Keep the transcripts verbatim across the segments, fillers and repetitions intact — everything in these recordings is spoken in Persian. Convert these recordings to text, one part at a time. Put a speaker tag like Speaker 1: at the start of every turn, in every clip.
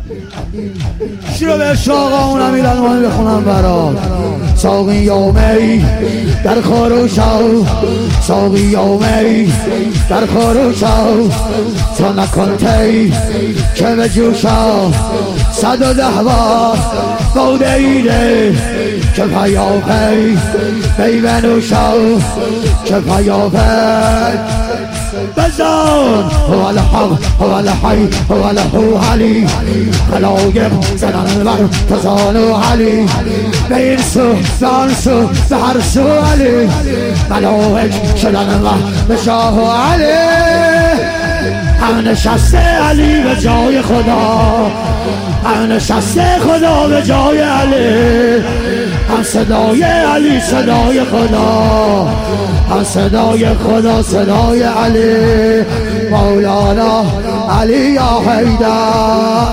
Speaker 1: شروع به شاقا اونم ایلان مانی بخونم برات. ساقی یومی در خروشو، ساقی یومی در خروشو، تو نکنتی که به جوشو صد و ده بار بوده ایده که پیاپی بی بنوشو که پیاپی بزن. هو الحق هو الحی هو الهو علی، خلایق زدن بر تزانو علی، به این سو به آن سو به هر سو علی، ملائک شدن و به شاه علی. هم نشسته علی به جای خدا، هم نشسته خدا به جای علی، هم صدای علی صدای خدا، هم صدای خدا صدای علی. مولانا علی یا حیدر.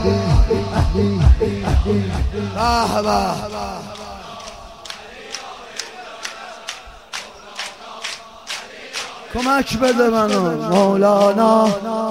Speaker 1: به به کمک بده منو مولانا.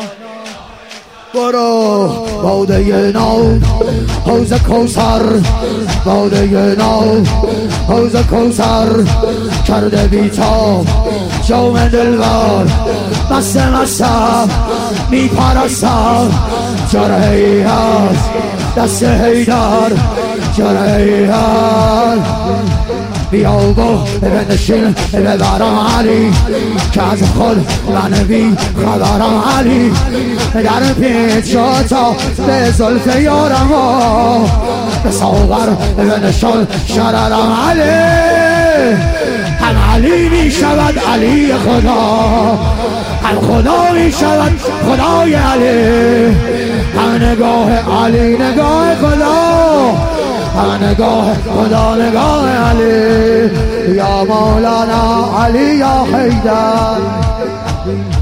Speaker 1: برو باده نو حوض کوثر، باده نو حوض کوثر، کرده بیتاب جام دلبر، مست مستم میپرستم، جرهی هست دست حیدر، جرهی هست. بیا گو بنشین ببرم علی، که از خود من بی خبرم علی، در پیچ تا به زلف یارم به ساغر بنشان شررم علی. هم علی می شود علی خدا، هم خدا می شود خدای علی، هم نگاه علی نگاه خدا، هم نگاه خدا نگاه علی. یا مولانا علی یا حیدر.